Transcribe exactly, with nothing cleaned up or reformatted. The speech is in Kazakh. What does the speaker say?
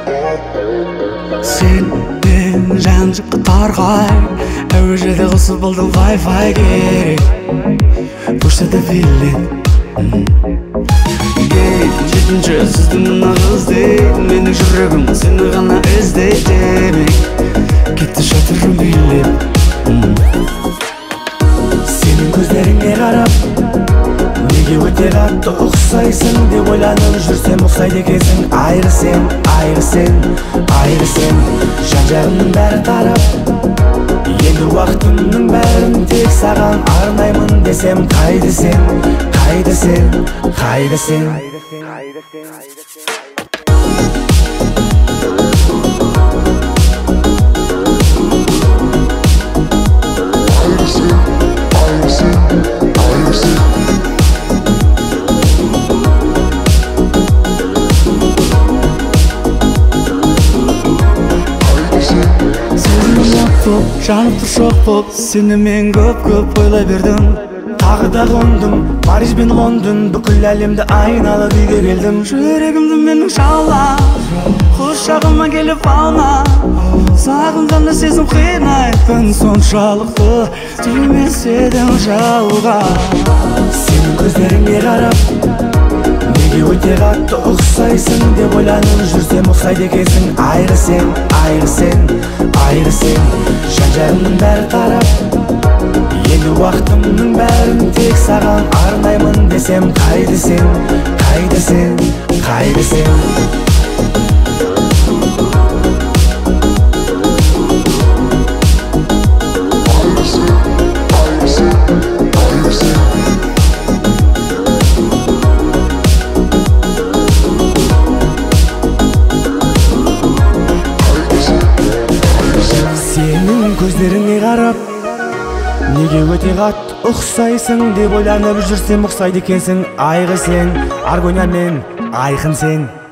Sen ben жан-жаққа тарғай әуе жерде қосып болдың вай-фай керек поштада билет жетінші сіздің мына қыз дейді менің жүрегім сені ғана іздейді демек кетті жатырым билеп сенің көздеріңе қарап неге өте қатты ұқсайсың деп ойланып жүрсем ұқсайды екенсің айры сен, айры сен, айры сен жан-жағымның бәрі тарап енді уақытымның бәрін тек саған арнаймын десем қайда сен, қайда сен, қайда сен жанып тұр шоқ боп сені мен көп-көп ойлай бердім тағы да қондым Париж бен Лондон бүкіл әлемді айналып үйге келдім жүрегімді менің жаулап құшағыма келіп алма сағынғанда сезім қинайтын соншалықты тимес едің жауға сенің көздеріңе қарап неге өте қатты ұқсайсың деп ойланып жүрсем ұқсайды екенсің айры сен, айры сен, айры сен жан-жағымның бәрі тарап енді уақытымның бәрін тек саған арнаймын десем қайда сен, қайда сен, қайда сен көздеріңе қарап неге өте қатты ұқсайсың деп ойланып жүрсем ұқсайды екенсің айғы сен аргония мен айқын сен